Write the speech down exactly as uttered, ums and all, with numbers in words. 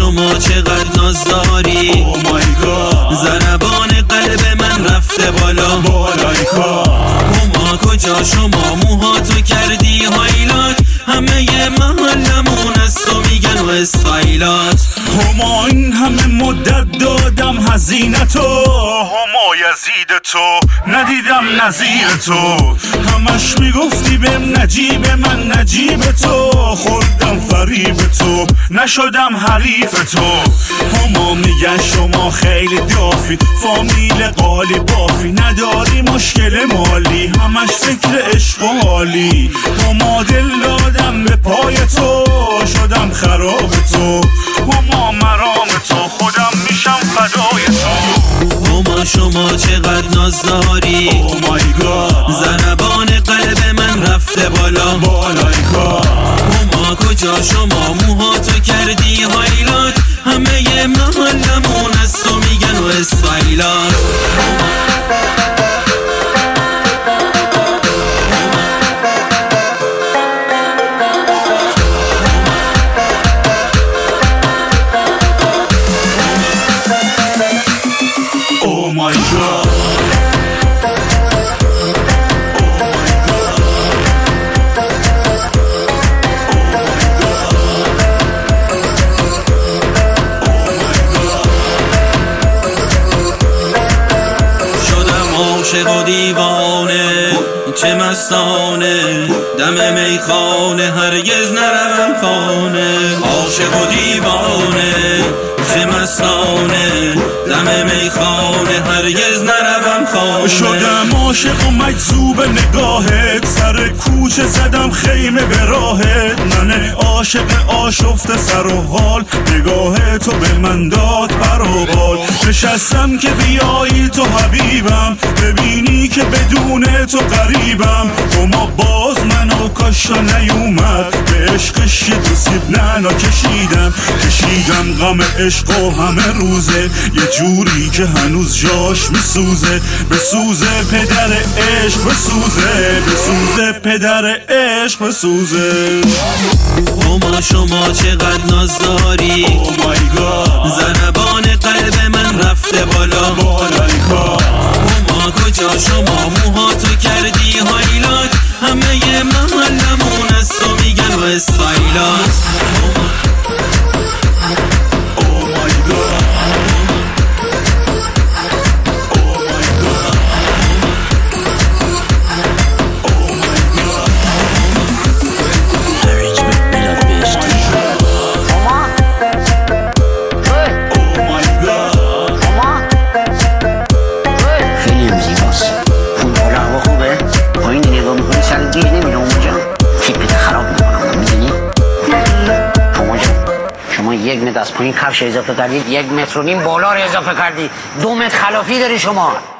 شما چقدر ناز داری. او مای گاد ضربان قلب من رفته بالا بالای کار. هما کجا شما موهاتو کردی هایلات، همه ی محلمون از تو میگن و استایلات. هما این همه مدت دادم هزینتو، هما یزید تو ندیدم نظیر تو. همش میگفتی بهم نجیب من نجیب تو، خوردم فریب تو نشدم حریف تو. هما میگن شما خیلی دافی، فامیل قالی بافی، نداری مشکل مالی، همش فکر عشق و حالی. هما دل دادم به پای تو، شدم خراب تو. هما مرام تو، خودم میشم فدای تو. هما شما چقدر ناز داری. او مای گاد ضربان قلب من رفته بالا بالای کار. هما کجا شما موهاتو کردی هایلات، همه ی محلمون از تو میگن و استایلات. Oh my God. عاشق و دیوانه چه مستانه، دم میخانه هرگز نروم خانه. عاشق و دیوانه چه مستانه، دم میخانه هرگز نروم خانه. شدم عاشق و مجذوب نگاهت، سر کوچه زدم خیمه به راهت. من عاشق آشفته سر و حال، نگاه تو به من داد پر و بال. نشستم که بیایی تو حبیبم، ببینی که بدون تو غریبم. اما باز منو کاشتا نیومد، به عشقش یه دو سیب نعنا کشیدم. کشیدم غم عشق و همه روزه، یه جوری که هنوز جاش میسوزه. بسوزه پدر عشق بسوزه، بسوزه پدر عشق بسوزه. هما شما چقدر ناز داری. او مای گاد ضربان قلب من رفته بالا بالای کار. هما کجا شما موهاتو کردی هایلات، همه ی محلمون از تو میگن و استایلات. یک متر از پایین کفش اضافه کردید، یک متر و نیم بالا رو اضافه کردی، دو متر خلافی داری شما.